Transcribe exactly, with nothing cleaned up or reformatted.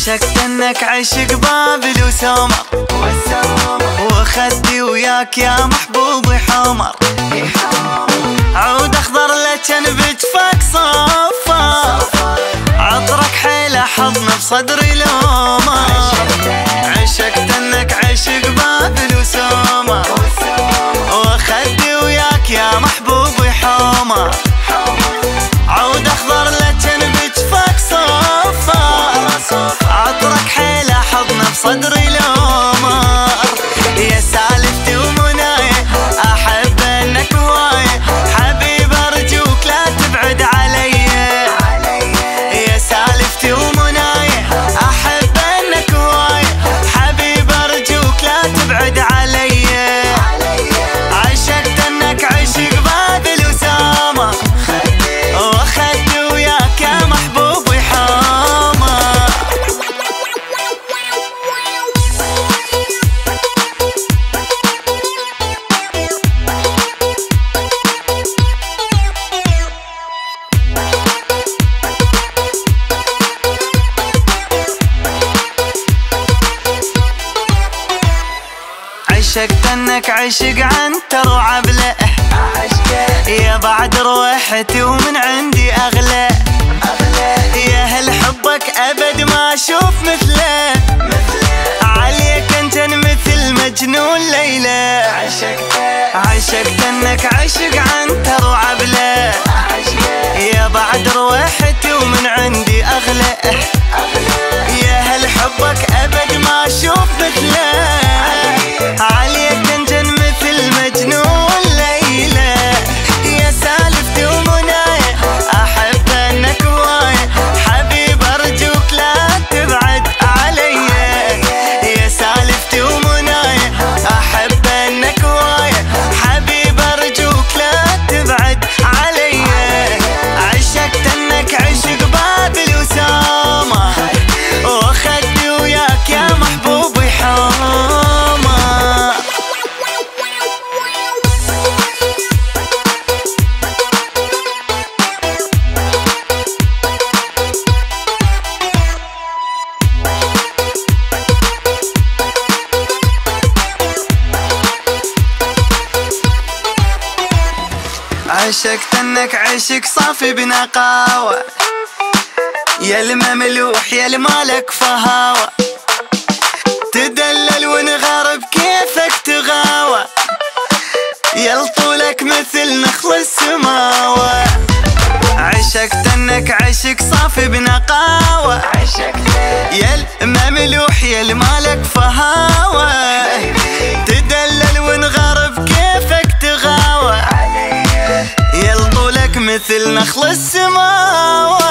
عشقت انك عشق بابل وسمر، وخدي وياك يا محبوبي حمر، عود اخضر لجن بجفاك صفر، عطرك حيله حضن بصدري لومر. عشقت انك عشق بابل وسمر، وخدي وياك يا محبوبي حمر، عود اخضر لجن بجفاك صفر، عطرك حيله حضن بصدري لومر. يا سالفتي ومنايا احب انك هوايه، حبيب ارجوك لا تبعد علي. يا سالفتي ومنايا احب انك هوايه، حبيب ارجوك لا تبعد علي. عشقت انك عشق بابل وسمر، واخدي وياك يا محبوبي حمر. عشقت انك عشق عنتر وعبله، يا بعد روحتي ومن عندي اغلى، يا هل حبك ابد ما اشوف مثله، عليك انت مثل مجنون ليلى. عشقت انك عشق عنتر وعبله، يا بعد روحتي ومن عندي اغلى، يا هل حبك ابد ما اشوف مثله، عليك انت مثل مجنون ليلى. يا سالفتي ومنايا احب انك هوايه، حبيب ارجوك لا تبعد علي. يا سالفتي ومنايا احب انك هوايه، حبيب ارجوك لا تبعد علي. عشقت انك عشق بابل وسمر، واخدي وياك يا محبوبي حمر. عشقت انك عشق صافي بنقاوة، يا المملوح يا المالك فهاوة، تدلل ونغرب كيفك تغاوى، يا لطولك مثل نخل السماوة. عشقت انك عشق صافي بنقاوة، يا المملوح يا المالك فهاوة، تدلل ونغرب كيفك تغاوى، يا لطولك مثل نخل السماوة.